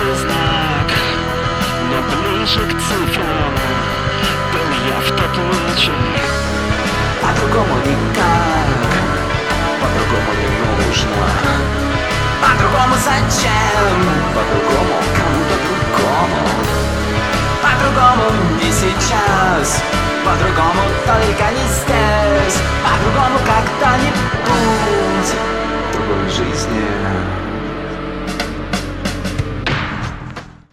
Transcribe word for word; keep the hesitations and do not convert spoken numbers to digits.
знак, но ближе к цифрам был я в тот вечер. По-другому никак, по-другому не нужно, по-другому зачем, по-другому кому по-другому, по-другому не сейчас, по-другому только не здесь, по-другому когда-нибудь.